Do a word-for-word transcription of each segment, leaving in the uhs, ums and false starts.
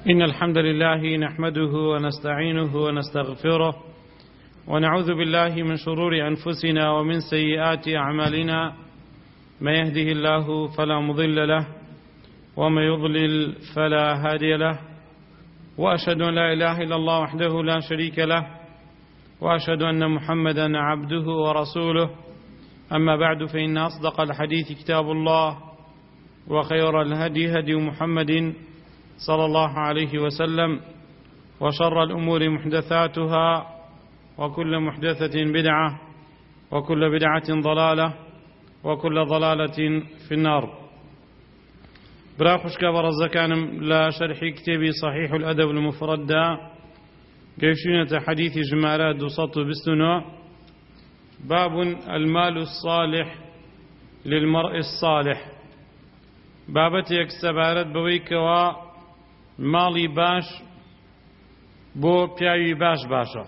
إن الحمد لله نحمده ونستعينه ونستغفره ونعوذ بالله من شرور أنفسنا ومن سيئات أعمالنا. ما يهده الله فلا مضل له وما يضلل فلا هادي له، وأشهد أن لا إله إلا الله وحده لا شريك له، وأشهد أن محمدا عبده ورسوله. أما بعد، فإن أصدق الحديث كتاب الله، وخير الهدي هدي محمد صلى الله عليه وسلم، وشر الأمور محدثاتها، وكل محدثة بدعة، وكل بدعة ضلالة، وكل ضلالة في النار. براخش كبرز كان لا شرح كتابي صحيح الأدب المفرد قيشونة حديث جمالات وسط بستنا. باب المال الصالح للمرء الصالح. بابتك سبارت بويكوا ماڵی باش بۆ پیاوی باش باشە.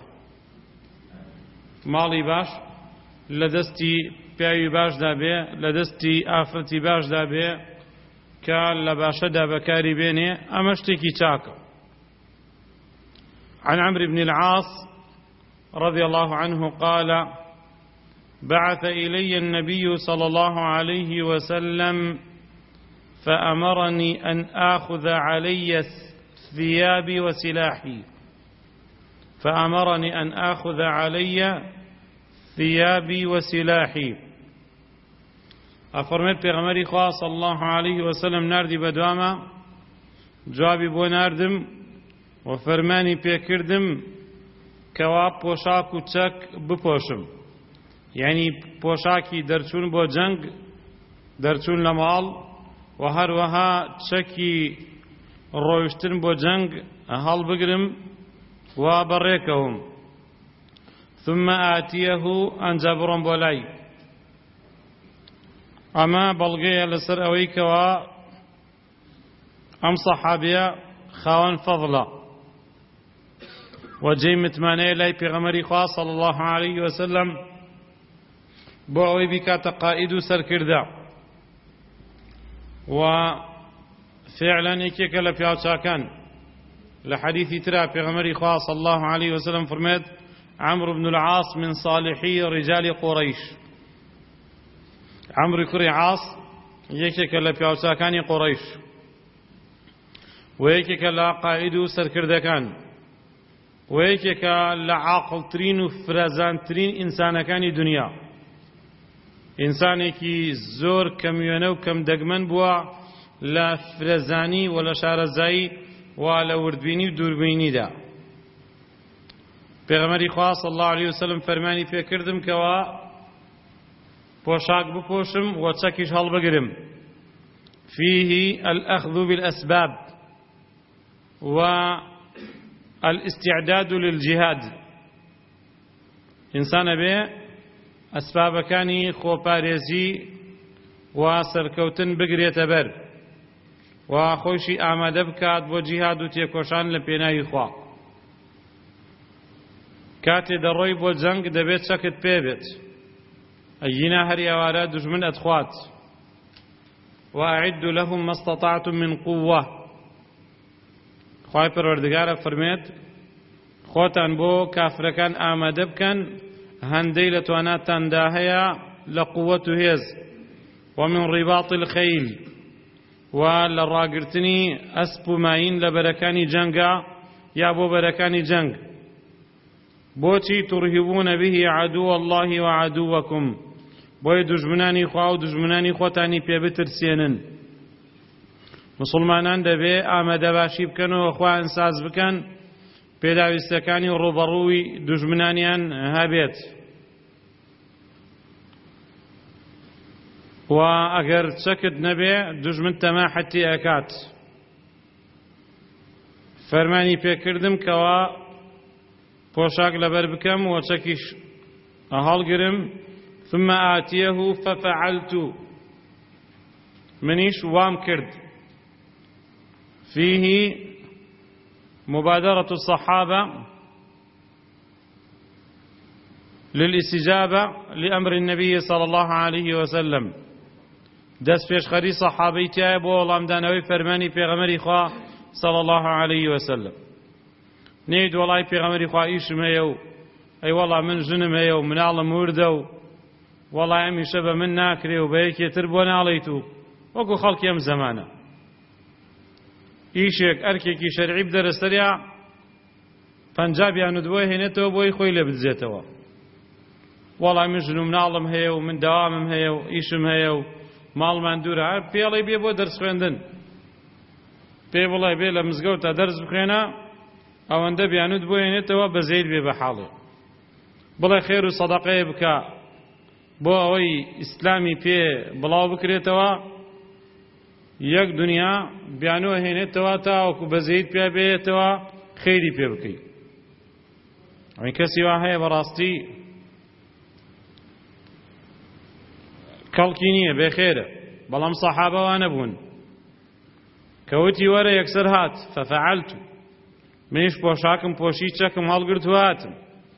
ماڵی باش لە دەستی پیاوی باشدا بێ، لە دەستی ئافرەتی باشدا بێ کە لە باشەدا بەکاری بێنێ، ئەمە شتێکی چاکە. عن عمرو بن العاص رضي الله عنه قال: بعث إلي النبي صلى الله عليه وسلم فأمرني أن آخذ علي ثيابي وسلاحي فأمرني أن آخذ علي ثيابي وسلاحي. أفرمت پیغمبری خواه صلى الله عليه وسلم ناردی بدواما، جوابی بۆ ناردم و فەرمانی پێکردم کەوا پۆشاک و چەک بپۆشم، یعنی پۆشاکی دەرچوون بۆ جەنگ، دەرچوون لە ماڵ، و هەروەها چەکی ڕۆیشتن بۆ جەنگ هەڵبگرم و بەڕێکەوم. ثم ئاتیەه ئەنجا بڕۆم بۆ لای. ئەمە بەڵگەیە لەسەر ئەوەی کەوا ئەم سەحابیە خاوەن فەضڵە و جێی متمانەیە لای پێغەمبەری خوا صلی الله عليه وسلم بۆ ئەوەی بیکاتە قائید و سەرکردە. و فعلا یەکێکە لە پیاوچاکان. لە حەدیثی ترا پێغەمبەری خوا صلی الله عليه وسلم فرمێت: عمرو بن العاص من صالحي رجال قريش. عمرو کوڕی عاص یەکێکە لە پیاوچاکانی قوڕەیش و یەکێکە لە قائید و سەرکردەکان و یەکێکە لە عاقڵترین و فرەزانترین ئینسانەکانی دنیا. ئینسانێکی زۆر کەموێنە و کەم دەگمەن بووە لە فرەزانی و لە شارەزایی و لە وردبینی و دووربینیدا. پێغەمبەری خوا صلی الله عليه وسلم فەرمانی پێکردم کەوا پۆشاک بپۆشم و چەکیش هەڵبگرم. فيه الأخذ بالأسباب والاستعداد للجهاد. ئینسانە بێ ئەسبابەکانی خۆپارێزی و سەرکەوتن بگرێتە بەر و خۆشی ئامادە بکات بۆ جیهاد و تێکۆشان لە پێناوی خوا. کاتێ دەڕۆی بۆ جەنگ دەبێت چەکت پێ بێت، ئەینا هەر ئێوارە دوژمن ئەتخوات. وأعدوا لهم ما استطعتم من قوة. خوای پەروەردگارە فەرمێت خۆتان بۆ کافرەکان ئامادە بکەن هەندەی لە تواناتاندا هەیە لە قووەت و هێز. ومن رباط الخيل، و لە ڕاگرتنی ئەسپ و ماین لە بەرەکانی جەنگا یا بۆ بەرەکانی جەنگ. بۆچی ترهبون به عدو الله وعدوكم، بۆی دوژمنانی خوا و دوژمنانی خۆتانی پێ بترسێنن. مسلمانان دەبێ ئامادەباشی بکەنەوە خوا ئەنساز بکەن پێداویستەکانی ڕوبەڕووی دوژمنانیان هەبێت. و ئەگەر چەکت نەبێ دوژمن تەماحەتی ئەکات. فەرمانی پێکردم کەوا پۆشاک لەبەر بکەم و چەکیش هەڵگرم. ثم آتيه ففعلت، منیش وام کرد. فيه مبادرة الصحابة للاستجابة لأمر النبي صلى الله عليه وسلم. دەست پێشخەری سەحابەی تایە بۆ وەڵامدانەوەی فەرمانی پێغەمبەری خوا صلى الله عليه وسلم نيد والله پیغمبری خوا ئیشم هەیە و ئەی وەڵا من ژنم هەیە و مناڵم وردە و وەڵا ئەمیشە بە من ناکرێ و بە یەکێتر بۆ ناڵێیت و وەکو خەڵکی ئەم زەمانە ئیشێک ئەرکێکی شەرعی بدەرەسەریا پەنجابیان بۆی هێنێتەوە بۆی خۆی لێ بدزێتەوە وەڵا من ژن و مناڵم هەیە و من دەوامم هەیە و ئیشم هەیە و ماڵمان دوورە هەر پێڵی بێ بۆ دەرس خوێندن پێ بڵێ بێ لە مزگەوتە دەرس بخوێنە ئەوەندە بیانوت بۆ هێنێتەوە بە زەید بێ بە حاڵێ بڵێ خێر و سەدەقەیە بکە بۆ ئەوەی ئیسلامی پێ بڵاو بکرێتەوە یەک دنیا بیانوە هێنێتەوە تاوەکو بە زەید پێ بێتەوە خەیری پێ بکەیت ئەوەی کەسی وا هەیە بەڕاستی کەڵکی نییە بێخێرە بەڵام سەحابە وا نەبوون کەوتی وەرە یەکسەر هات فەفەعەلت منیش پۆشاکم پۆشی چەکم هەڵگرت و هاتم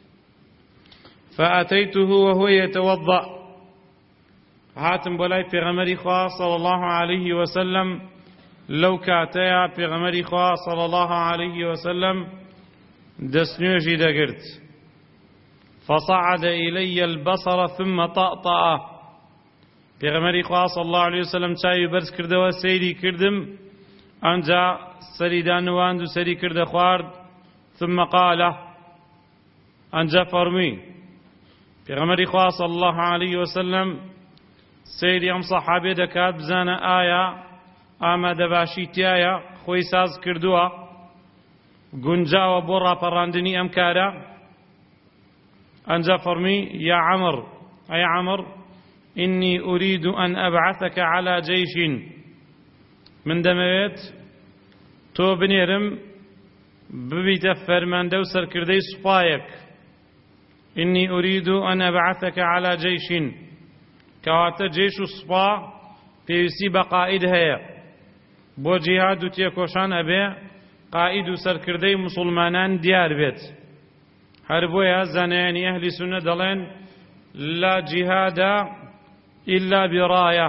فأتيته وهو يتوضأ هاتم بولاي پیغمبری خوا صلى الله عليه وسلم لو كاتيا پیغمبری خوا صلى الله عليه وسلم دسنوجي دقرت فصعد إلي البصر ثم طأطأ پیغمبری خوا صلى الله عليه وسلم چاوی برز کردەوە سەیری کردم ئەنجا سەری دانواند و سەری کردە خوارد ثم قال ئەنجا فەرمی پیغمبری خوا صلی الله علیه وسلم سەیری ئەم سەحابێ دەکات بزانە ئایا ئامادەباشی تایە خۆی ساز کردووە گونجاوە بۆ ڕاپەڕاندنی ئەم کارە ئەنجا فەرمی یا عەمر ئەی عەمر إني أريد أن أبعثك على جيش من دەمەوێت تۆ بنێرم ببیتە فەرماندە و سەرکردەی سوپایەک إني أريد أن أبعثك على جيش کەواتە جێش و سوپا پێویستی بە قائید هەیە بۆ جیهاد و تێکۆشان ئەبێ قائید و سەرکردەی موسڵمانان دیار بێت هەر بۆیە زانایانی ئەهلی سونە دەڵێن لا جیهادە إلا براية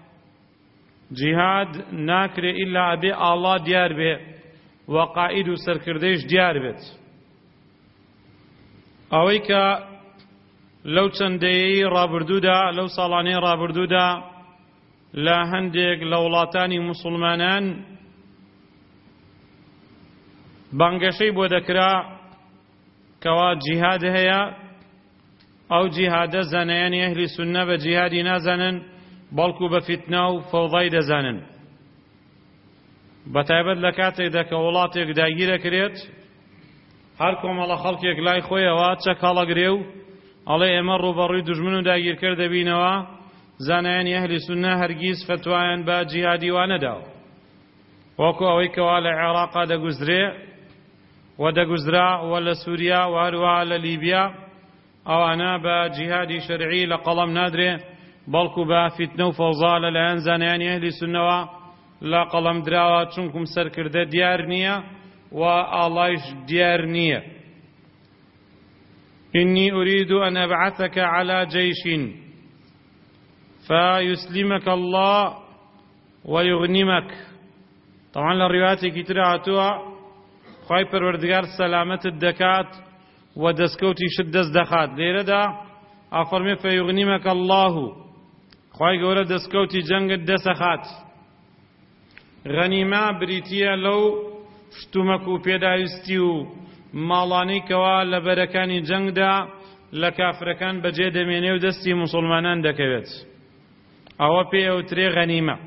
جهاد ناكري إلا أبي الله ديار به وقائد سركرديش ديار بيت أويك لو چندي رابردودا لو صالاني رابردودا لا هندق لولاتاني مسلمانان بانگشي بودكرا كوا جهاد هيا ئەو جیهادە زانایانی ئەهلی سونە بە جیهادی نازانن بەڵکو بە فیتنە و فەوضای دەزانن بەتایبەت لە کاتێکدا کە وڵاتێک داگیرەکرێت هەر کۆمەڵە خەڵکێک لای خۆیەوە چەک هەڵەگرێ و ئەڵێ ئێمە ڕوبەڕووی دوژمن و داگیرکەر دەبینەوە زانایانی ئەهلی سونە هەرگیز فتوایان بە جیهادی وا نەداوە وەکو ئەوەی کەوا لە عێراقا دەگوزرێ و دەگوزرا و لە سووریا و هەروەها لە لیبیا ئەوانە بە جیهادی شەرعی لە قەڵەم نادرێ بەڵکو بە فیتنە و فەوزا لەلایەن زانایانی ئەهلی سونەوە لە قەڵەم دراوە چونکم سەرکردە دیار نییە و ئاڵایش دیار نییە إني أريد أن أبعثك على جيش فيسلمك الله ويغنمك طبعا للروايات كتير هاتوها خواهي پروردگار سلامت الدكات ودەستکەوتی شت دەست دەخات لێرەدا ئافەرمێ فەیغنیمەکە الله خوای گەورە دەستکەوتی جەنگت دەسەخات غەنیمە بریتیە لەو شتومەک و پێداویستی و ماڵانەی کەوا لە بەرەکانی جەنگدا لە کافرەکان بەجێ دەمێنێ و دەستی موسڵمانان دەکەوێت ئەوە پێ ئەوترێ غەنیمە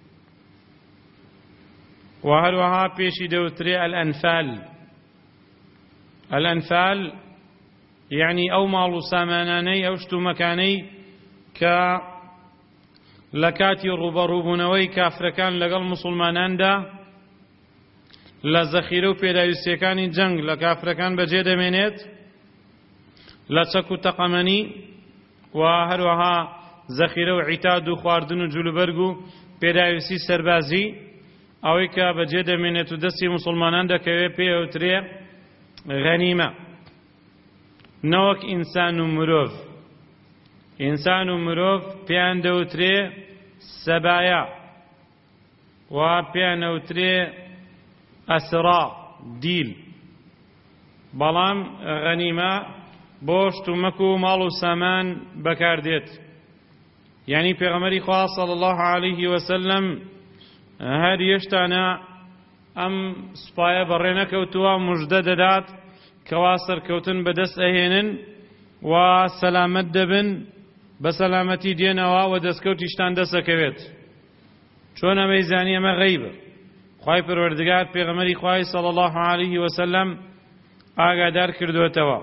و هەروەها پێشی دەوترێ ئەلئەنفال الأنفال يعني أو مالو ساماناني أو شتو مكاني كا لكاتي روبروبونوي كافركان لقل مسلمانان دا لزخيرو بيدا يسيكاني جنگ لكافركان بجيد منيت لسكو تقمني وهروها زخيرو عتادو خواردنو جلوبرگو بيدا يسي سربازي أوي كا بجيد منيت دسي مسلمانان دا كوي بيو تريه غەنیمە نەوەک ئینسان و مرۆڤ ئینسان و مرۆڤ پێیان دەوترێ سەبایە و پێیان دەوترێ ئەسرا دیل، بەڵام غەنیمە بۆ شتومەک و ماڵ و سامان بەکاردێت. یعنی پێغەمبەری خوا صلی الله علیه وسلم هەر هێشتانە ئەم سوپایە بەڕێ نەکەوتووە، موژدە دەدات کەوا سەرکەوتن بەدەست ئەهێنن و سەلامەت دەبن، بە سەلامەتی دێنەوە و دەستکەوتیشتان دەسەکەوێت. چۆن ئەمەی زانی ئەمە غەیبە؟ خوای پەروەردگار پێغەمبەری خوای صلی الله علیه وسلم ئاگادار کردوێتەوە.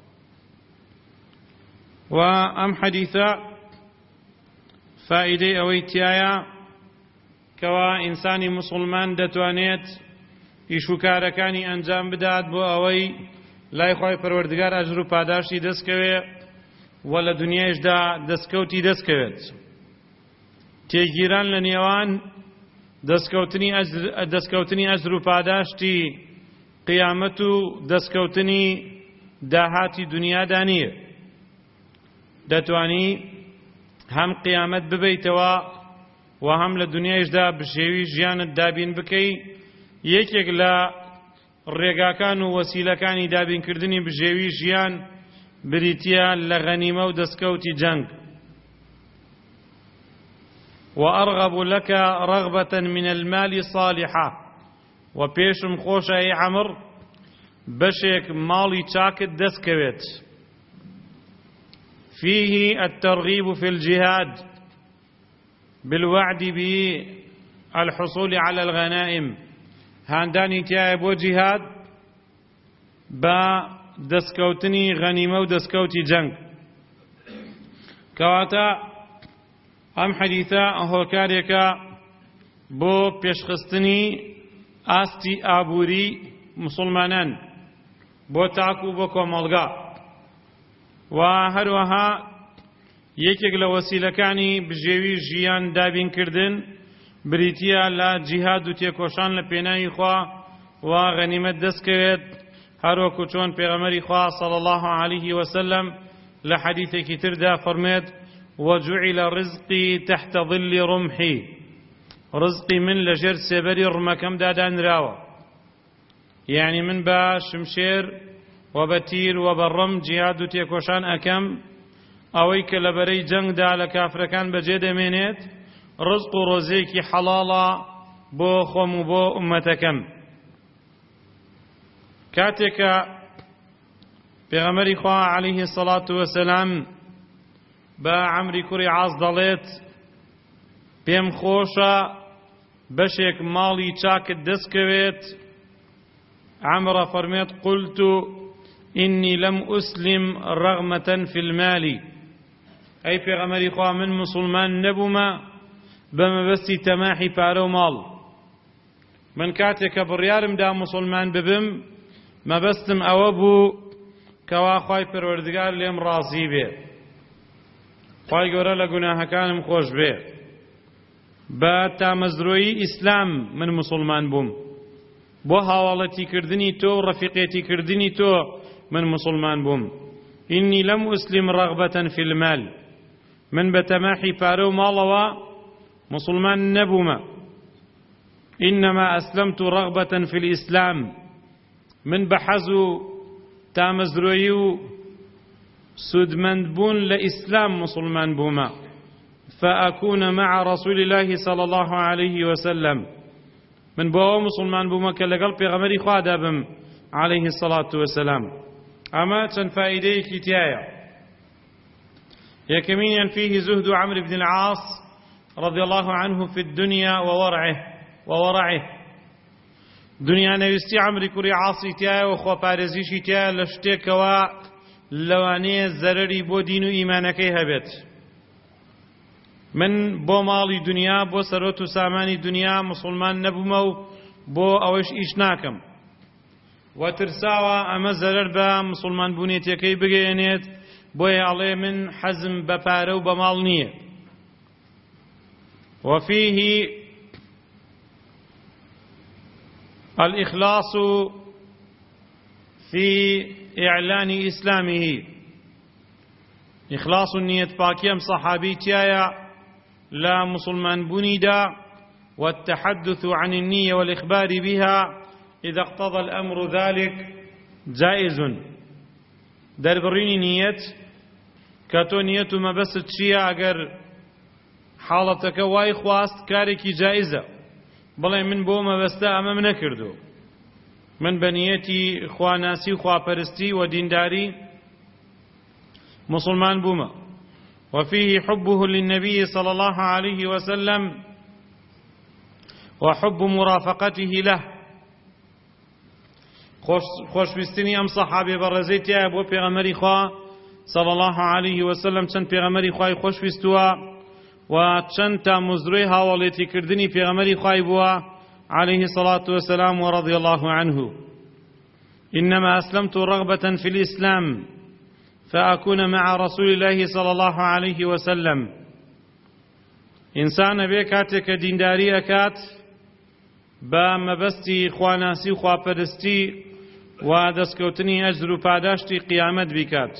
و ئەم حەدیثە فائیدەی ئەوەی تایە کەوا ئینسانی موسڵمان دەتوانێت ئیش و کارەکانی ئەنجام بدات بۆ ئەوەی لای خوای پەروەردگار ئەجر و پاداشتی دەستکەوێ و لە دنیایشدا دەستکەوتی دەستکەوێت. تێگیران لە نێوان دەستکەوتنی ئەجر و پاداشتی قیامەت و دەستکەوتنی داهاتی دنیادا نییە. دەتوانی هەم قیامەت ببەیتەوە و هەم لە دنیایشدا بشێوی ژیانت دابین بکەی. یەکێک لە ڕێگاکان و وەسیلەکانی دابینکردنی بژێوی ژیان بریتیە لە غەنیمە و دەستکەوتی جەنگ. وأرغب لك رغبة من المال صالحة، وبيشم خوش أي عمر بشيك مالي چاكت دسكويت. فيه الترغيب في الجهاد بالوعد بالحصول على الغنائم، هانداني تياب وجهاد با دسكوتني غنيمة ودسكوتي جنگ. كواتا ئەم حەدیثە هۆکارێکە بۆ پێشخستنی ئاستی ئابووری موسڵمانان بۆ تاک و بۆ کۆمەڵگا، و هەروەها یەکێک لە وەسیلەکانی بژێوی ژیان دابینکردن بریتیە لە جیهاد و تێکۆشان لە پێناوی خوا و غەنیمەت دەستکەوێت، هەروەکو چۆن پێغەمبەری خوا صلی الله علیه وسلم لە حەدیثێکی تردا فەرمێت: وجعل رزقي تحت ظل رمحي، رزقي من لجر سبري رمكم دادان راوة. يعني من با شمشير وبتير وبرم جهاد تيكوشان أكم أويك لبري جنگ دا لكافر كان بجد منيت رزق رزيكي حلالا بو خم بو أمتكم. كاتك بغمر خواه عليه الصلاة والسلام با عمری کوڕی عاص دەڵێت پێم خۆشە بەشێک ماڵی چاکت دەستکەوێت. عمرە فەرمێت: قلت إني لم أسلم رغمة في المال، ئەی پێغەمبەری خوا من مسلمان نەبوومە بەمەبەستی تەماحی پارە و ماڵ. من کاتێک کە بڕیارم دا مسلمان ببم مەبەستم ئەوە بوو کەوا خوای پەروەردگار لێم ڕازی بێ، خوای گەورە لە گوناهەکانم خۆش بێ. بە تامەزرۆیی ئیسلام من مسلمان بووم، بۆ هاوڵەتی کردنی تۆ و ڕەفیقێتی کردنی تۆ من مسلمان بووم. إني لم أسلم رغبة في المال، من بتماحي بارو مالوا مسلمان نبوما. إنما أسلمت رغبة في الإسلام، من بحزو تامزرويو سودمند بون لإسلام مسلمان بوما، فأكون مع رسول الله صلى الله عليه وسلم، من بوا مسلمان بوما كالقلب بغمري خوادابم عليه الصلاة والسلام. أما تنفائدي كتايا يكمين فيه زهد عمرو بن العاص رضي الله عنه في الدنيا وورعه وورعه دنيا نوستي عمرو كوري عاصي تايا وخوا بارزيشي تايا لشتيكوا لەوانەیە زەرەری بۆ دین و ئیمانەکەی هەبێت. من بۆ ماڵی دنیا، بۆ سەرۆت و سامانی دنیا مسلمان نەبوومە و بۆ ئەوەش ئیش ناکەم، و ترساوە ئەمە زەرەر بە مسلمان بوونێتیەکەی بگەێنێت، بۆیە ئەڵێ من حەزم بە پارە و بە ماڵ نییە. وفيه الإخلاص في إعلان إسلامه، إخلاص النية باكيم صحابي تيايا لا مسلمان بنيدا، والتحدث عن النية والإخبار بها إذا اقتضى الأمر ذلك جائز. دربريني نيت كاتو نيت ما بس تشيا أجر حالتك واي خواست كاركي جائزة بلى من بو ما بستا أما من كردو من بنيتي خواناسي خوابرستي ودينداري مسلمان بوما وفيه حبه للنبي صلى الله عليه وسلم وحب مرافقته له خوش بستني أم صحابي برزيتي أبو پیغمبري خوا صلى الله عليه وسلم چند پیغمبري خواي خوش بستوا و چند تا مزروي هاوليتي كردني پیغمبري خواي بوا عليه الصلاة والسلام ورضي الله عنه. إنما أسلمت رغبة في الإسلام فأكون مع رسول الله صلى الله عليه وسلم. إنسان بيكاتك دينداري أكات با مبستي خواناسي خوابرستي و دەستکەوتنی ئەجر و پاداشتی قیامەت بیکات.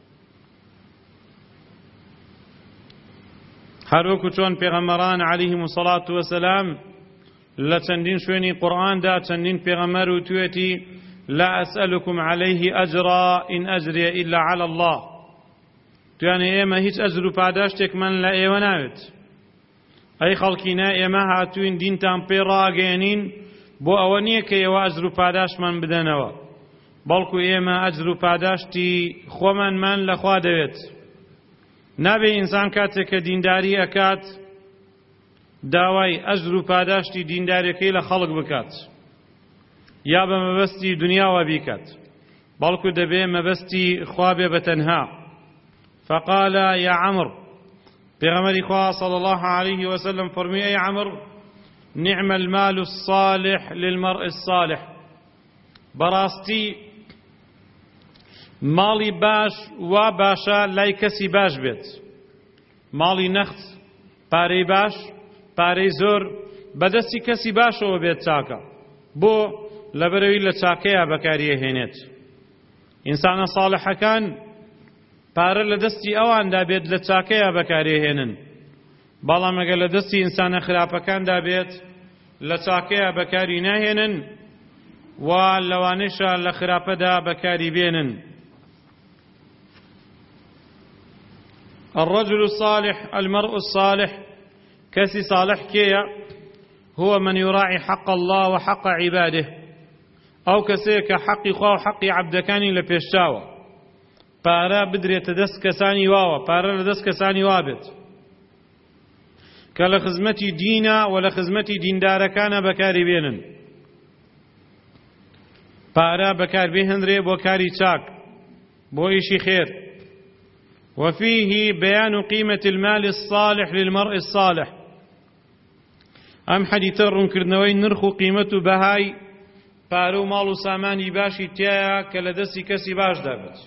هەروەکو چۆن پێغەمبەران عەلەیهیمو سەڵاتو وەسەلام لە چەندین شوێنی قورئاندا چەندین پێغەمبەر وتوێتی لا ئەسئەلوکم عەلەیه ئەجرا ئین ئەجریە ئیلا عەلی الله. توانێ ئێمە هیچ ئەجر و پاداشتێکمان لە ئێوە ناوێت. ئەی خەڵکینە ئێمە هاتووین دینتان پێ ڕاگەیەنین بۆ ئەوە نییە کە ئێوە ئەجر و پاداشمان بدەنەوە، بەڵکو ئێمە ئەجر و پاداشتی خۆمانمان لەخوا دەوێت. نابێ ئینسان کاتێک کە دینداری ئەکات داوای ئەجر و پاداشتی دینداریەکەی لە خەڵک بکات یا بە مەبەستی دنیاوە بیکات، بەڵکو دەبێ مەبەستی خوا بێ بەتەنها. فقال يا عمرو پیغمبری خوا صلی الله عليه وسلم فرمی ای عمرو نعم المال الصالح للمرء الصالح. براستي ماڵی باش وا باشە لای کەسی باش بێت. ماڵی نەخت پارەی باش پارەی زۆر بەدەستی کەسی باشەوە بێت چاکە، بۆ لەبەرەوەی لە چاکەیە بەکاریەهێنێت. ئینسانە ساڵحەکان پارە لە دەستی ئەواندا بێت لە چاکەیە بەکارێهێنن، بەڵام ئەگەر لە دەستی ئینسانە خراپەکاندا بێت لە چاکەیە بەکاری ناهێنن و لەوانەیشە لە خراپەدا بەکاری بێنن. الرجل الصالح المرء الصالح كسي صالح كيا هو من يراعي حق الله وحق عباده أو كسيك حق خوا وحق عبدكاني لبيشتاوة پارە بدرێتە دەست کەسانی واوە، پارە لە دەست کەسانی وابێت کە لە خزمەتی دینە و لە خزمەتی دیندارەکانە بەکاری بێنن. پارە بەکاربێهێنرێ بۆ کاری چاک، بۆ ئیشی خێر. وفيه بيان قيمة المال الصالح للمرء الصالح. ئەم حەدیثە ڕوونکردنەوەی نرخ و قیمەت و بەهای پارە و ماڵ و سامانی باشی تایە کە لە دەستی کەسی باشدا بێت.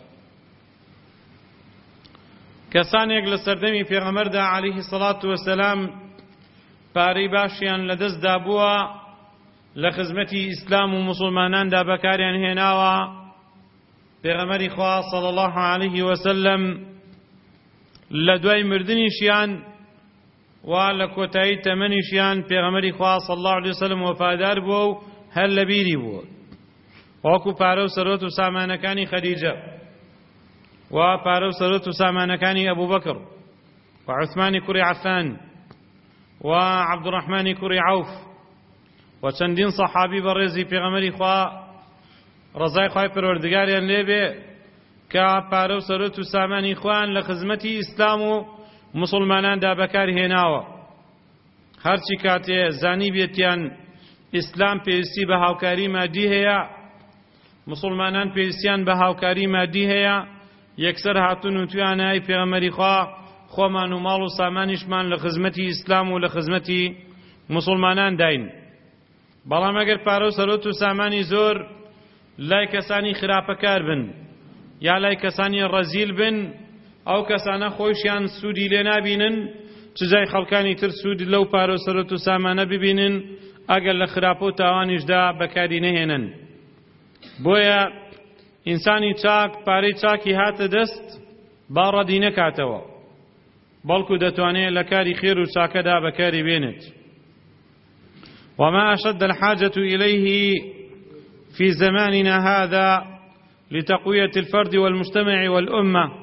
کەسانێک لە سەردەمی پێغەمبەردا عەلەیهی سەڵات وەسەلام پارەی باشیان لەدەستدا بووە، لە خزمەتی ئیسلام و موسڵماناندا بەکاریان هێناوە. پێغەمبەری خوا صلی الله عەلەیه وسەلەم لە دوای مردنیشیان و لە کۆتایی تەمەنیشیان پێغەمبەری خوا صلی الله عەلەیه وسەلەم وەفادار بووە و هەر لە بیری بووە، وەکو پارە و سەرۆت و سامانەکانی خەدیجە و پارە و سەرۆت و سامانەکانی ئەبوو بەکر و عوسمانی کوڕی عەفان و عەبدوڕەحمانی کوڕی عەوف و چەندین سەحابی بەڕێزی پێغەمبەری خوا ڕەزای خوای پەروەردگاریان لێبێ کە پارە و سەرۆت و سامانی خوان لە خزمەتی ئیسلام و مسڵماناندا بەکاری هێناوە. هەرچی کاتێ زانی بێتیان ئیسلام پێویستی بە هاوکاری مادی هەیە، مسڵمانان پێویستیان بە هاوکاری مادی هەیە، یەکسەر هاتوون و تویانای پێغەمبەری خوا خۆمان و ماڵ و سامانیشمان لە خزمەتی ئیسلام و لە خزمەتی مسڵمانان داین. بەڵام ئەگەر پارە و سەرۆت و سامانی زۆر لای کەسانی خراپەکار بن یا لای کەسانی ڕەزیل بن، ئەو کەسانە خۆیشیان سوودی لێ نابینن، چجای خەڵکانی تر سوود لەو پارە و سەرۆت و سامانە ببینن ئەگەر لە خراپە و تاوانیشدا بەکاری نەهێنن. بۆیە ئینسانی چاک پارەی چاکی هاتە دەست با ڕەدی نەکاتەوە، بەڵکو دەتوانێت لە کاری خێر و چاکەدا بەکاری بێنێت. وما أشد الحاجة إليه في زماننا هذا لتقوية الفرد والمجتمع والأمة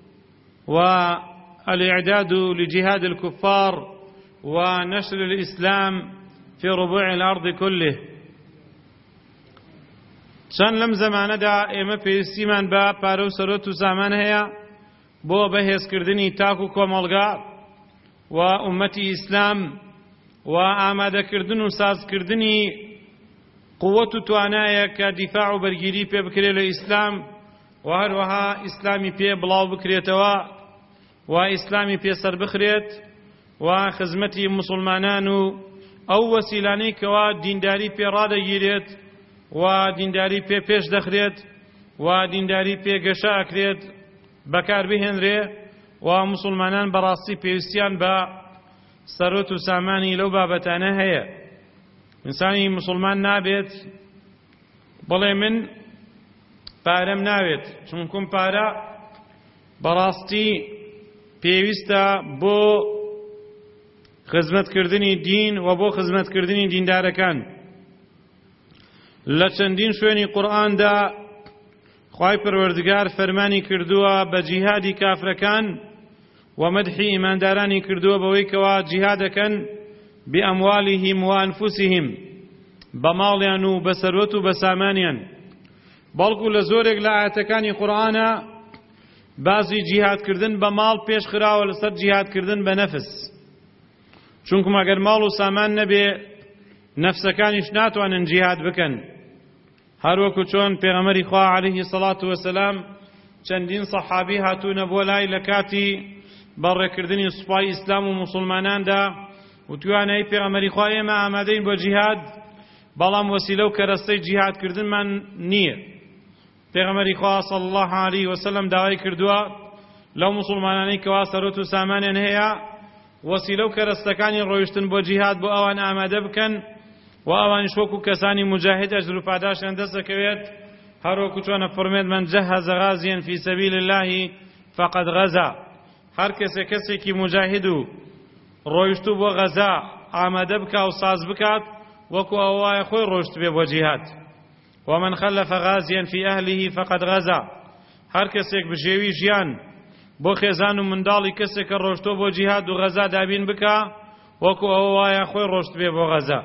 والإعداد لجهاد الكفار ونشر الإسلام في ربوع الأرض كله. چەند لەم زەمانەدا ئێمە پێویستیمان بە پارە و سەرۆت و سامان هەیە بۆ بەهێزکردنی تاک و کۆمەڵگا و ئومەتی ئیسلام و ئامادەکردن و سازکردنی قووەت و توانایە کە دیفاع و بەرگیری پێ بکرێت لە ئیسلام و هەروەها ئیسلامی پێ بڵاو بکرێتەوە و ئیسلامی پێسەر بخرێت و خزمەتی موسڵمانان و ئەو وەسیلانەی کەوا دینداری پێ ڕادەگیرێت و دینداری پێ پێش دەخرێت و دینداری پێ گەشە ئەکرێت بەکار بهێنرێ و موسڵمانان بەڕاستی پێویستیان بە سەرۆت و سامانی لەو بابەتانە هەیە. ئینسانی موسڵمان نابێت بڵێ من پارەم ناوێت، چونکم پارە بەڕاستی پێویستە بۆ خزمەتکردنی دین و بۆ خزمەتکردنی دیندارەکان. لە چەندین شوێنی قورئاندا خوای پەروەردگار فەرمانی کردووە بە جیهادی کافرەکان و مەدحی ئیماندارانی کردووە بەوەی کەوا جیهاد دەکەن بئەموالهم و ئەنفوسهم، بە ماڵیان و بە سەروەت و بە سامانیان. بەڵکو لە زۆرێک لە ئاەتەکانی قورئانە بازی جیهادکردن بە ماڵ پێش خراوە لەسەر جیهادکردن بە نەفس، چونکم ئەگەر ماڵ و سامان نەبێ نەفسەکانیش ناتوانن جیهاد بکەن. هەروەکو چۆن پێغەمبەری خوا عەلەیهی سەڵات وەسەلام چەندین سەحابی هاتوونە بۆ لای لە کاتی بەڕێکردنی سوپای ئیسلام و موسڵماناندا وتوانەی پێغەمبەری خوا ئێمە ئامادەین بۆ جیهاد، بەڵام وەسیلە و کەرەستەی جیهادکردنمان نییە. پێغەمبەری خوا صلی الله عەلەیه وسلم داوای کردووە لەو موسڵمانانەی کەوا سەرۆت و سامانیان هەیە وەسیلە و کەرەستەکانی ڕۆیشتن بۆ جیهاد بۆ ئەوان ئامادە بکەن و ئەوانیش وەکو کەسانی مجاهید ئەجر و پاداشیان دەست دەکەوێت، هەروەکو چۆنە فەرمێت من جەهەزە غازیان فی سەبیل الله فقد غەزا. هەر کەسێک کەسێکی مجاهید و ڕۆیشتوو بۆ غەزا ئامادە بکا و ساز بکات وەکو ئەو وایە خۆی ڕۆیشت بێ بۆ جیهاد. ومن خلف غازیان فی ئەهلیه فقد غەزا. هەر کەسێک بژێوی ژیان بۆ خێزان و منداڵی کەسێک کە ڕۆشتۆ بۆ جیهاد و غەزا دابین بکا وەکو ئەو وایە خۆی ڕۆشت بێ بۆ غەزا.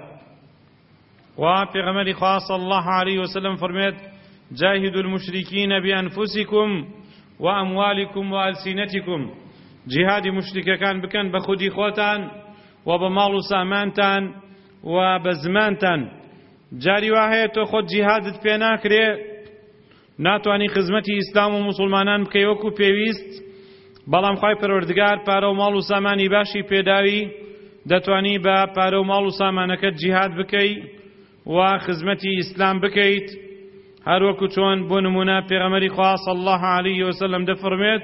و پێغەمبەری خوا صلی الله علیه وسلم فەرمێت جاهدوا المشرکین بأنفسکم وأموالکم وألسنتکم. جیهادی مشرکەکان بکەن بە خودی خۆتان و بە ماڵ و سامانتان و بە زمانتان. جاری وا هەیە تۆ خۆت جیهادت پێ ناکرێ، ناتوانی خزمەتی ئیسلام و موسڵمانان بکەی وەکو پێویست، بەڵام خوای پەروەردگار پارە و ماڵ و سامانی باشی پێداوی، دەتوانی بە پارە و ماڵ و سامانەکەت جیهاد بکەی و خزمەتی ئیسلام بکەیت. هەروەکو چۆن بۆ نمونە پێغەمبەری خوا صلی الله علیه وسلم دەفەرمێت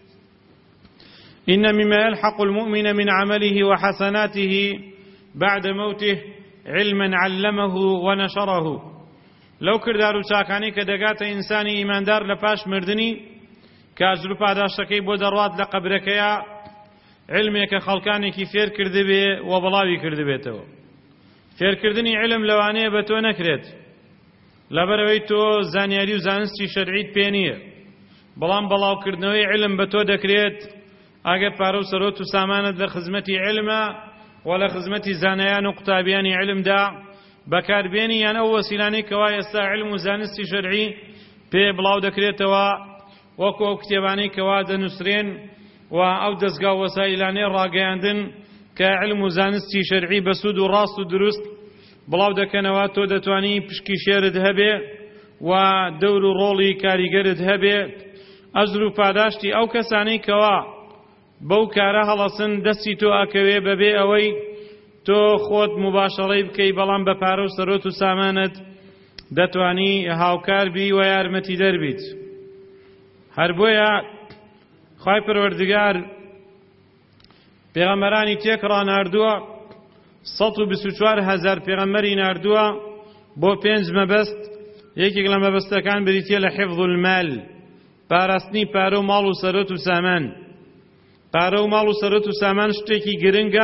إن مما يلحق المؤمن من عمله وحسناته بعد موته علما علمه ونشره. لو کردار و چاکانی کە دەگاتە ئینسانی ئیماندار لە پاش مردنی کە ئەجر و پاداشەکەی بۆ دەڕوات لە قەبرەکەیە، علمێکە خەڵکانێکی فێر کردبێ و بڵاوی کردبێتەوە. فێرکردنی علم لەوانەیە بە تۆ نەکرێت لەبەرەوەی تۆ زانیاری و زانستی شەرعیت پێ نییە، بەڵام بەڵاوکردنەوەی علم بە تۆ دەکرێت ئەگەر پارە و سەرۆت و سامانت لە خزمەتی علمە و لە خزمەتی زانایان و قوتابیانی علمدا بەکاربێنی یان ئەو وەسیلانەی کەوا ئێستا علم و زانستی شەرعی پێ بڵاو دەکرێتەوە، وەکو ئەو کتێبانەی کەوا دەنووسرێن و ئەو دەستگا و وەسایلانەی ڕاگەیاندن کە علم و زانستی شەرعی بە سوود و ڕاست و دروست بڵاو دەکەنەوە، تۆ دەتوانی پشکی شێرت هەبێ و دەور و ڕۆڵی کاریگەرت هەبێ. ئەجر و پاداشتی ئەو کەسانەی کەوا بەو کارە هەڵەسن دەستی تۆ ئەکەوێ بەبێ ئەوەی تۆ خۆت مباشەڕەی بکەی، بەڵام بە پارە و سەرۆت و سامانت دەتوانی هاوکار بی و یارمەتی دەربیت. هەر بۆیە خوای پەروەردگار پێغەمبەرانی تێکڕا ناردووە، سەد و بیست و چوار هەزار پێغەمبەری ناردووە بۆ پێنج مەبەست. یەکێک لە مەبەستەکان بریتیە لە حیفظ المال، پاراستنی پارە و ماڵ و سەرۆت و سامان. پارە و ماڵ و سەرۆت و سامان شتێکی گرنگە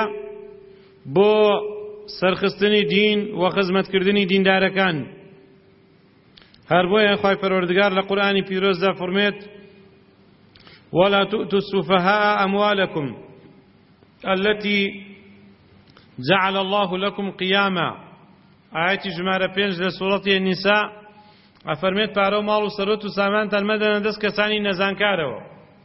بۆ سەرخستنی دین و خزمەتکردنی دیندارەکان. هەر بۆیە خوای پەروەردگار لە قورئانی پیرۆزدا فەرمێت ولا تؤتوا السفهاء أموالكم التي جعل الله لكم قياما آياتي جمارة بينج لسورة النساء أفرميت بارو مالو سروت سامان تلمدن دست كساني نزانكارو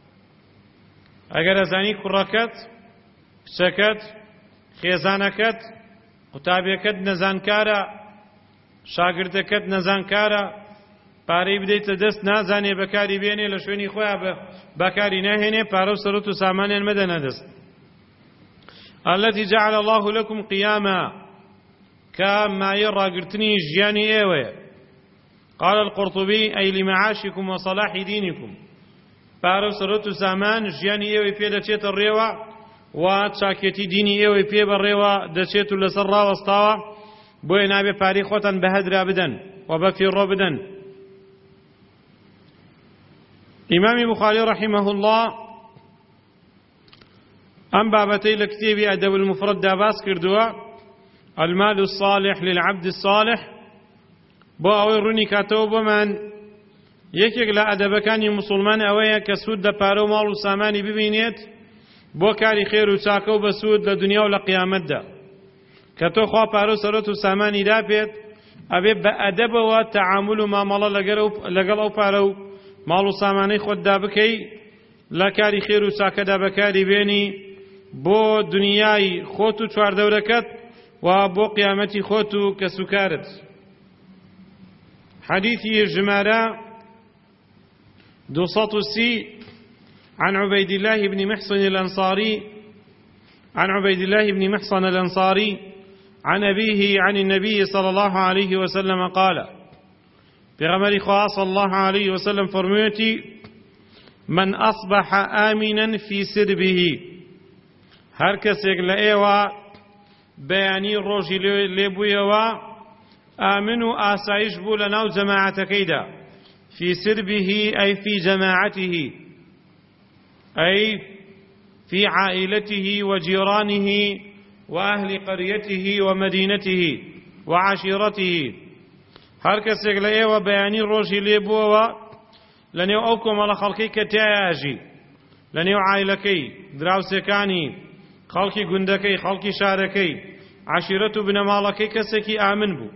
اگر ازاني كركت كشكت خيزانكت قوتابيكت نزانكارا شاگردكت نزانكارا پارەی بدەیتە دەست نازانێ بەکاری بێنێ لە شوێنی خۆیان بەکاری ناهێنێ پارە و سەرۆت و سامانیان مەدەنە دەست التي جعل الله لكم قياما كما يرى قرتني جياني ايوه قال القرطبي أي لمعاشكم وصلاح دينكم پارە و سەرۆت و سامان ژیانی ئێوەی پێ دەچێتە ڕێوە و چاکێتی دینی ئێوەی پێ بەڕێوە دەچێت و لەسەر ڕاوەستاوە بۆیە نابێ پارەی خۆتان بەهەدرا بدەن و بەفیڕۆ بدەن. إمام بخاري رحمه الله أم بابتي لكتابي أدب المفرد داباس كردوا المال الصالح للعبد الصالح بو أوي روني كاتو بمن يكيك لا أدب كاني مسلمان أوي كسود دا بارو مال وساماني ببينيت بو كاري خير وشاكو بسود لدنيا ولا قيامت دا كاتو خوا بارو سروت وساماني دابيت أبي بأدب وتعامل ما مالا لقل أو بارو ماڵ و سامانەی خۆتدا بکەی لە کاری خێر و چاکەدا بەکاری بێنی بۆ دنیای خۆت و چواردەورەکەت و بۆ قیامەتی خۆت و کەسوکارت. حديثي جمارة دوسط السي عن عبيد الله بن محصن الأنصاري عن عبيد الله بن محصن الأنصاري عن أبيه عن النبي صلى الله عليه وسلم قال پیغمبر خدا صلی الله علیه وسلم فرمویتی من اصبح آمنا في سربه هر کسیک لئیوا بیانی روشی لبویوا آمن و آسایش بو لناو جماعتکیدا في سربه أي في جماعته أي في عائلته وجيرانه وأهل قريته ومدينته وعشيرته هر کەسێک لە ئێوە بەیانی ڕۆژی لێبووەوە لە نێو ئەو کۆمەڵە خەڵکی کە تایاژی لە نێو عایلەکەی دراوسێکانی خەڵکی گوندەکەی خەڵکی شارەکەی عەشیرەت و بنەماڵەکەی کەسێکی ئامن بوو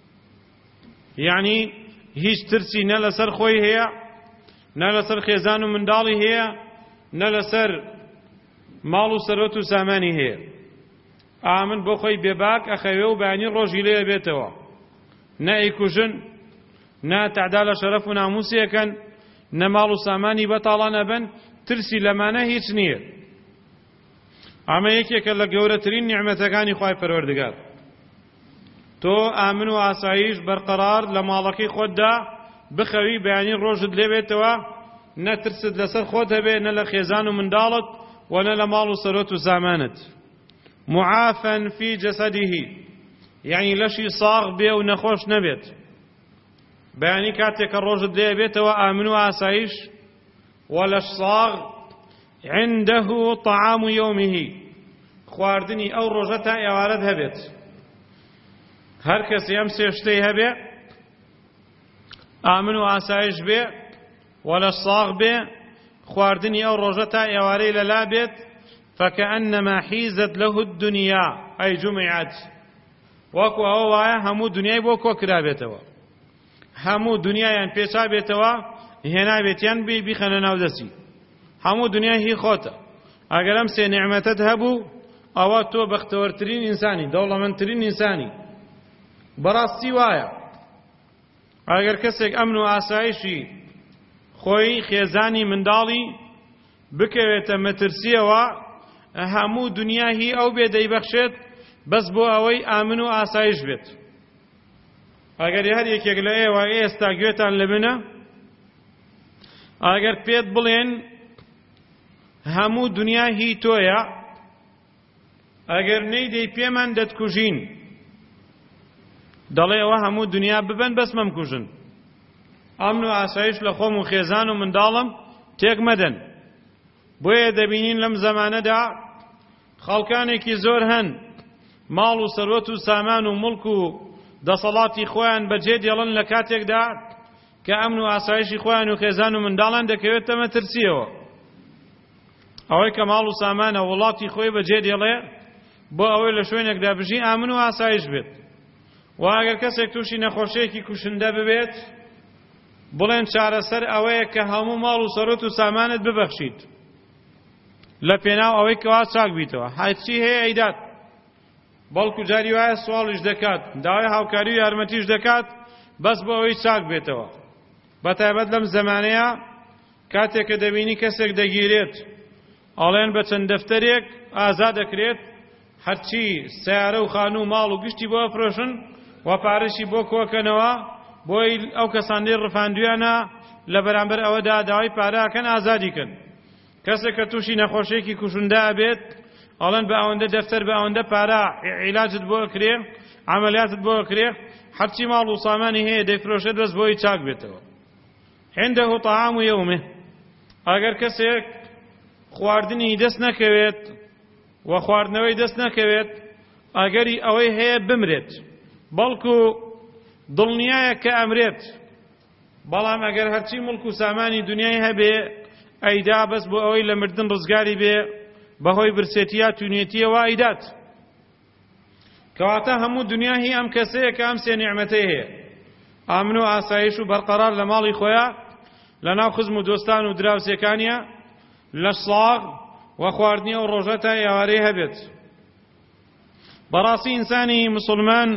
یعنی هیچ ترسی نە لەسەر خۆی هەیە نە لەسەر خێزان و منداڵی هەیە نە لەسەر ماڵ و سەرۆت و سامانی هەیە ئامن بۆ خۆی بێباک ئەخەوێ و بەیانی ڕۆژی لێ بێتەوە نا ئەیکوژن نا تعدا لە شەرەف و ناموسیەکەن نە ماڵ و سامانی بەتاڵان ئەبەن ترسی لەمانە هیچ نییە. ئەمە یەکێکە لە گەورەترین نیعمەتەکانی خوای پەروەردگار. تۆ ئامن و ئاسایش بەرقەرار لە ماڵەکەی خۆتدا بخەوی بەیانی ڕۆژت لێبێتەوە نەترست لەسەر خۆت هەبێ نە لە خێزان و منداڵت و نە لە ماڵ و سەرۆت و سامانت. معافەن فی جەسەدیه يعني لشي صاغ بيه ونخوش نبيت بياني كاتك الروج ديه بيته وآمن وآسايش ولش صاغ عنده طعام يومه خواردني أو روجتا يوارد هبيت هركس يمسي اشتي هبي آمن وآسايش بيه ولش صاغ بيه خواردني أو روجتا يواري للا بيت فكأنما حيزت له الدنيا أي جمعت وەکو ئەوە وایە هەموو دنیای بۆ کۆ کرابێتەوە هەموو دنیایان پێچا بێتەوە هێنابێتیان بی بیخەنە ناو دەستی هەموو دنیای هی خۆتە ئەگەر ئەم سێ نیعمەتت هەبوو ئەوە تۆ بەختەوەرترین ئینسانی دەوڵەمەندترین ئینسانی بەڕاستی وایە ئەگەر کەسێک ئەمن و ئاسایشی خۆی خێزانی منداڵی بکەوێتە مەترسیەوە هەموو دنیا هی ئەو بێ دەیبەخشێت بەس بۆ ئەوەی ئامن و ئاسایش بێت. ئەگەر هەر یەکێک لە ئێوە ئێستا گوێتان لە بنە ئەگەر پێت بڵێن هەموو دنیا هی تۆیە ئەگەر نەیدەی پێمان دەتکوژین دەڵێ ئەوە هەموو دنیا ببەن بەس مەمکوژن ئامن و ئاسایش لە خۆم و خێزان و منداڵم تێک مەدەن. بۆیە دەبینین لەم زەمانەدا خەڵکانێکی زۆر هەن ماڵ و سەرۆت و سامان و مڵک و دەسەڵاتی خۆیان بەجێ دێڵن لە کاتێکدا کە ئەمن و ئاسایشی خۆیان و خێزان و منداڵان دەکەوێتە مەترسیەوە. ئەوەی کە ماڵ و سامانە وڵاتی خۆی بەجێ دێڵێ بۆ ئەوەی لە شوێنێکدا بژی ئامن و ئاسایش بێت. و ئەگەر کەسێک تووشی نەخۆشیەکی کوشندە ببێت بڵێن چارەسەر ئەوەیە کە هەموو ماڵ و سەرۆت و سامانت ببەخشیت لە پێناو ئەوەی کەوا چاک بیتەوە. هەرچی هەیە ئەیدات، بەڵکو جاری وایە سواڵیش دەکات، داوای هاوکاری و یارمەتیش دەکات بەس بۆ ئەوەی چاک بێتەوە. بەتایبەت لەم زەمانەیە کاتێک کە دەبینی کەسێک دەگیرێت ئەڵێن بە چەند دەفتەرێک ئازا دەکرێت، هەرچی سیارە و خانوو و ماڵ و گشتی بۆ ئەفرۆشن و پارەشی بۆ کۆکەنەوە بۆی ئەو کەسانەی ڕفاندویانە لە بەرامبەر ئەوەدا داوای پارەکەن ئازادیکەن. کەسێک کە تووشی نەخۆشیێکی کوشندا بێت ئەڵێن بە ئەوەندە دەفتەر بە ئەوەندە پارە عیلاجت بۆ ئەکرێ، عەمەلیاتت بۆ ئەکرێ، هەرچی ماڵ و سامانی هەیە دەیفرۆشێت بەس بۆی چاک بێتەوە. عنده طعام یومه، ئەگەر کەسێک خواردنی دەست نەکەوێت و خواردنەوەی دەست نەکەوێت ئەگەری ئەوەی هەیە بمرێت، بەڵکو دڵنیایە کە ئەمرێت، بەڵام ئەگەر هەرچی مڵک و سامانی دنیای هەبێ ئەیدا بەس بۆ ئەوەی لە مردن ڕزگاری بێ بەهۆی برسێتیە تونێتیەوە ئەیدات. کەواتە هەموو دنیا هی ئەم کەسەیە کە ئەم سێ نیعمەتەی هەیە، ئامن و ئاسایش و بەرقەرار لە ماڵی خۆیە، لە ناو خزم و دۆستان و دراوسێکانیە، لە سڵاغ و خواردنی و ڕۆژە تا ئێوارەی هەبێت. بەڕاستی ئینسانی مسلمان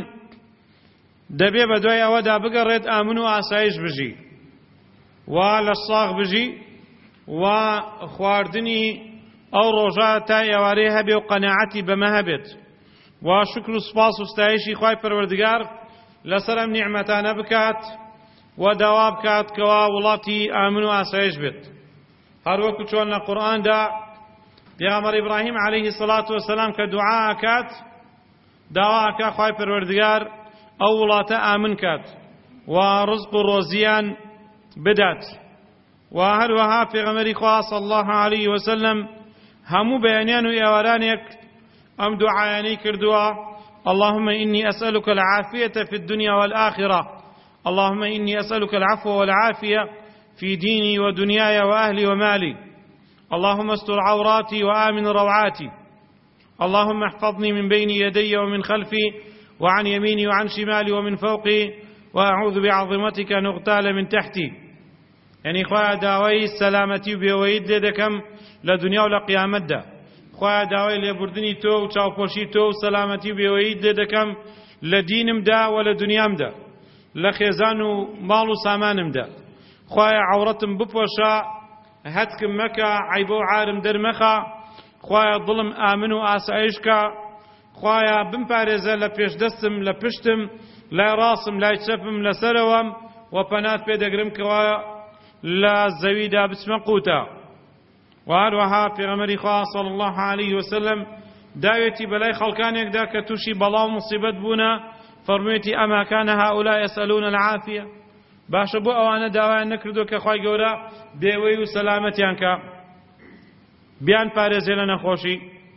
دەبێ بە دوای ئەوەدا بگەڕێت ئامن و ئاسایش بژی و لە سڵاغ بژی و خواردنی ئەو ڕۆژە تا ئێوارەی هەبێ و قەناعەتی بەمە هەبێت و شکر و سوپاس و ستایشی خوای پەروەردگار لەسەر ئەم نیعمەتانە بکات و داوا بکات کەوا وڵاتی ئامن و ئاسایش بێت. هەروەکو چۆن لە قورئاندا پێغەمبەر ئیبراهیم عەلەیهی سەڵات وەسەلام کە دوعا ئەکات داوا ئەکا خوای پەروەردگار ئەو وڵاتە ئامن کات و ڕزق و ڕۆزیان بدات. و هەروەها پێغەمبەری خوا صلی الله عەلەیه وسلم هەموو بەیانیان و ئێوارانێک ئەم دوعایانەی کردووە: اللهم إني أسألك العافية في الدنيا والآخرة، اللهم إني أسألك العفو والعافية في ديني ودنياي وأهلي ومالي، اللهم استر عوراتي وآمن روعاتي، اللهم احفظني من بين يدي ومن خلفي وعن يميني وعن شمالي ومن فوقي، وأعوذ بعظمتك أن أغتال من تحتي. يعني خواه داوي السلامتي وبيويد لدكم لدنيا ولقيامت دا، خواه داوي لبردني تو وچاوپۆشی تو سلامتي وبيويد لدكم لدينم دا ولدنيام دا، لخيزان ومال وسامانم دا. خواه عورتم بپۆشە هەتکم مەکە، عیبە و عارم دەرمەخە، خوایە دڵم ئامن و ئاسایشکە، خوایە بمپارێزە لە پێشدەستم لە پشتم لای ڕاستم لای چەپم لەسەرەوەم و پەنات پێدەگرم کەوا لە زەویدا بچمە قوتە. و هەروەها پێغەمبەری خوا صلی الله عەلەیه وسلم داوێتی بەلای خەڵکانێکدا کە تووشی بەڵاو موسیبەت بوونە فەرموویەتی ئەما کان هؤلاء يسألون العافية، باشە بۆ ئەوانە داوایان نەکردو کە خوای گەورە بێوەی و سەلامەتیان کە بیان پارێزێ لە نەخۆشی.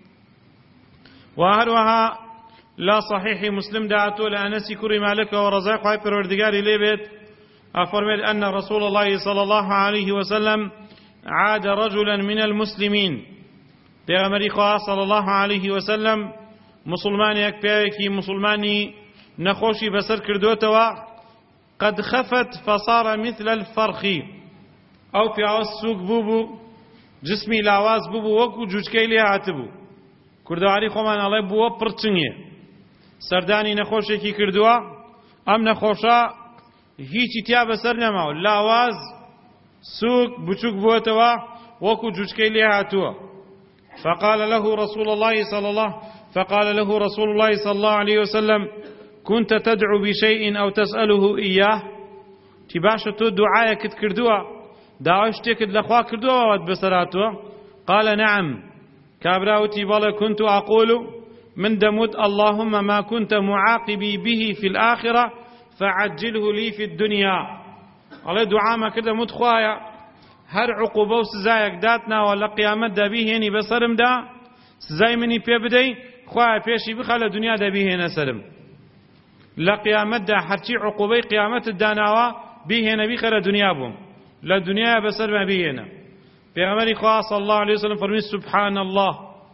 و هەروەها لا صحیحی مسلم داهاتوە لە ئەنەسی کوڕی مالکەوە ڕەزای خوای پەروەردگاری لێ بێت ئەفەرمێت أن رسول الله صلى الله عليه وسلم عاد رجلا من المسلمين، پێغەمبەری خوا صلى الله عليه وسلم مسلمانێک پیاوێکی مسلمانی نەخۆشی بەسەر کردوتەوە قد خفت فصار مثل الفرخ، ئەو پیاوە سووک بوو بوو، جسمی لاواز بوو بوو وەکو جوچکەی لێ هاتبوو، کوردەواری خۆمان ئەڵێ بووە پڕچنگێ، سەردانی نەخۆشێکی کردووە، ئەم نەخۆشە هیچی تیا بەسەر نەماوە، لاواز سووک بچووک بووەتەوە وەکو جوچکەی لێ هاتووە. فقال له رسول الله صلى الله فقال له رسول الله صلى الله عليه وسلم كنت تدعو بشيء أو تسأله إياه، تباشا تو دعايك كردوها دعوشتك لخوا كردوها ود بسراتها؟ قال نعم، كابراوتي بلا كنت أقول من دموت اللهم ما كنت معاقبي به في الآخرة فعجله لي في الدنيا. الله دعاء ما كده متخوايا هر عقوبة وسزايك داتنا ولا قيامت دبيه هني بسرم دا سزاي مني بي بدي خوايا بيشي بخال دنيا دبيه هنا سرم، لە قیامەتدا هەرچی عقوبەی قیامەت داناوە بیهێنە بیخەرە دنیا بووم لە دنیا بەسەرمە بیهێنە. پێغەمبەری خوا صلی الله علیه وسلم فەرمی سبحان الله،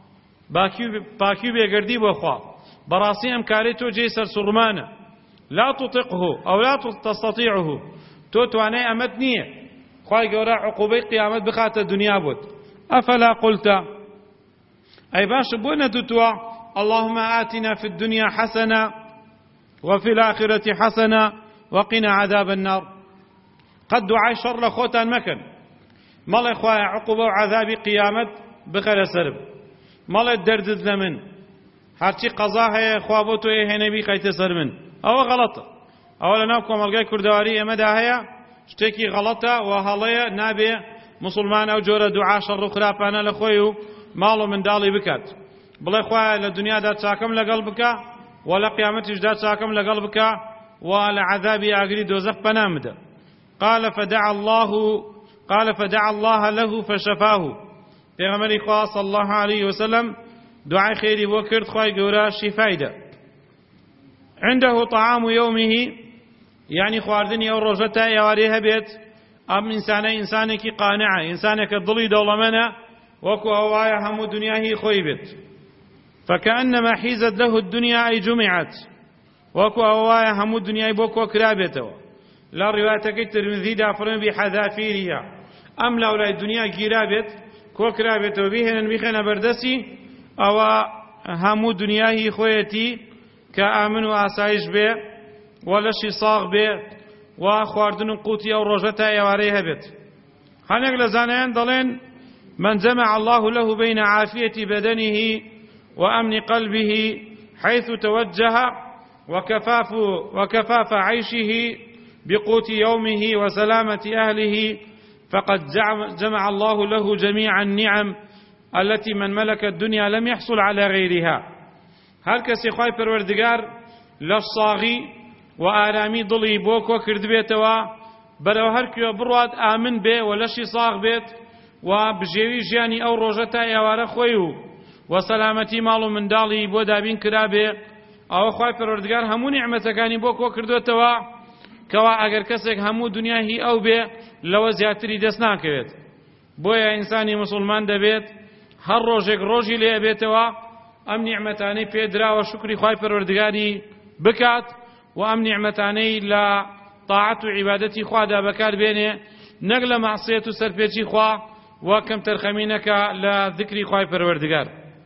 پاکی و بێگردی بۆ خوا، بەڕاستی ئەم کارەی تۆ جێی سەرسوڕمانە، لا تطیقه ئەو لا تستطیعه، تۆ توانای ئەمەت نییە، خوای گەورە عقوبەی قیامەت بخاتە دنیا بۆت. ئەفەلا قولتە، ئەی باشە بۆ نەدوتووە اللهم آتنا في الدنيا حسنة وفي الآخرة حسنة وقنا عذاب النار. قد دعای شەڕ لە خۆتان مەکەن، مەڵێ خوایە عقوبە و عەذابی قیامەت بخەرە سەرم، مەڵێ دەردت لە من، هەرچی قەزا هەیە خوا بۆ تۆ ئێهێنەبی خەیتە سەر من. ئەوە غەڵەتە، ئەوە لە ناو کۆمەڵگای کوردەواری ئێمەدا هەیە، شتێکی غەڵەتە و هەڵەیە، نابێ مسلمان ئەو جۆرە دوعا شەڕ و خراپانە لە خۆی و ماڵ و منداڵی بکات. بڵێ خوایە لە دنیادا چاکەم لەگەڵ بکە و لە قیامەتیشدا چاکەم لەگەڵ بکە و لە عەذابی ئاگری دۆزەخ پەنام بدە. قال فدعا الله قال فدعا الله له فشفاه. پێغەمبەری خوا صلی الله عليه وسلم دوعای خێری بۆ کرد، خوای گەورە شیفای دا. عنده طعام يومه، يعني خواردنی ئەو ڕۆژە تا ئێوارەی هەبێت، ئەم ئینسانە ئینسانێکی قانعە، ئینسانێکە دڵی دەوڵەمەنە، وەکو ئەوایە هەموو دنیا هی خۆی بێت. فكأنما حيزت له الدنيا أي جمعت، وەکو ئەوایە هەموو دنیای بۆ کۆ کرابێتەوە. لە ڕیواتەکەی ترمذیدا فەرمێ بحەذافیرها، ئەم لاولای دنیا گیرابێت کۆ کرابێتەوە، بیهێنن بیخێنە بەردەستی، ئەوە هەموو دنیای خۆیەتی کە ئامن و ئاسایش بێ و لەشی ساغ بێ و خواردن و قوتی ئەو ڕۆژە تا ئێوارەی هەبێت. هەنێک لە زانایان دەڵێن من جمع الله له بين عافية بدنه وأمن قلبه حيث توجه وكفاف وكفاف عيشه بقوت يومه وسلامة أهله فقد جمع الله له جميع النعم التي من ملك الدنيا لم يحصل على غيرها. هر کسی خوای پروردگار لصاغي وآرامي ضلي بوكو كرد بيتوا بلو هر كيو برواد آمن بي ولشي صاغ بيت وبجيوي جياني أو روجتا يوارا خويو وسلامتي مالو من دالي بو دابين كرابي أو خوای پروردگار همو نعمتكاني بوكو كردوتوا كوا اگر کسێک هەموو دنیا هی ئەو بێ لەوە زیاتری دەست ناکەوێت. بۆیە ئینسانی مسلمان دەبێت هەر ڕۆژێک ڕۆژی لێ بێتەوە ئەم نیعمەتانەی پێدراوە شکری خوای پەروەردگاری بکات و ئەم نیعمەتانەی لە طاعەت و عیبادەتی خوادا بەکار بێنێ، نەک لە مەعسیەت و سەرپێچی خوا و کەم تەرخەمی نەکا لە ذکری خوای پەروەردگار.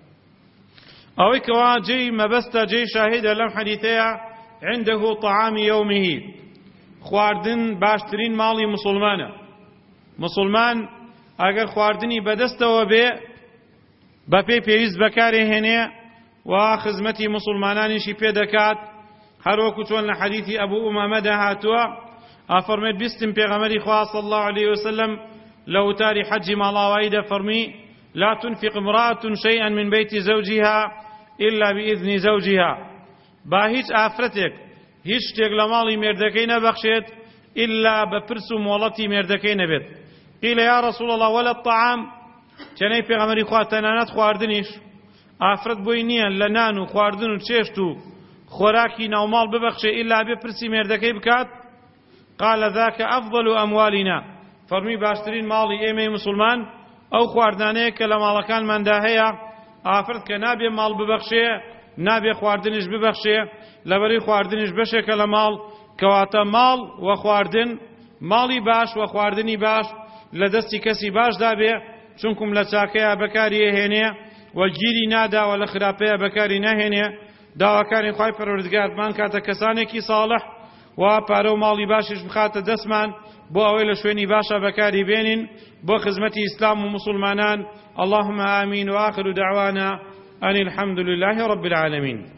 ئەوەی کەوا جێی مەبەستە، جێی شاهیدە لەم حەدیثەیە عنده طعام يومه، خواردن باشترین ماڵی مسلمانە. مسلمان ئەگەر خواردنی بەدەستەوە بێ بە پێی پێویست بەکارێ هێنێ و خزمەتی مسلمانانیشی پێ دەکات، هەروەکو چۆن لە حەدیثی ئەبوو ئومامەدا هاتووە ئەفەرمێت بیستم پێغەمبەری خوا صلی الله عليه وسلم لە وتاری حەجی ماڵاوایی دەفەرمی لا تنفق امرأة شيئا من بيت زوجها إلا بإذن زوجها، با هیچ ئافرەتێک هیچ شتێک لە ماڵی مێردەکەی نەبەخشێت ئیلا بە پرس و مۆڵەتی مێردەکەی نەبێت. قیل یا رسول الله ولا الطعام، چەنەی پێغەمبەری خوا تەنانەت خواردنیش ئافرەت بۆی نییە لە نان و خواردن و چێشت و خۆراکی ناوماڵ ببەخشێ ئیلا بێ پرسی مێردەکەی بکات. قال ذاك أفضل أموالنا، فەرمی باشترین ماڵی ئێمەی مسلمان ئەو خواردانەیە کە لە ماڵەکانماندا هەیە، ئافرەت کە نابێ ماڵ ببەخشێ نابێ خواردنیش ببەخشێ، لەبەری خواردنیش بەشێکە لە ماڵ، کەواتە ماڵ و خواردن، ماڵی باش و خواردنی باش لە دەستی کەسی باشدا بێ، چونکم لە چاکەیە بەکاری هێنێ و گیری نادا و لە خراپەیە بەکاری نەهێنێ. داواکانی خوای پەروەردگارمان کاتە کەسانێکی ساڵح و پارە و ماڵی باشیش بخاتە دەستمان بۆ ئەوەی لە شوێنی باشە بەکاری بێنین بۆ خزمەتی ئیسلام و مسلمانان. اللهم آمین و آخر دعوانا أن الحمد لله رب العالمين.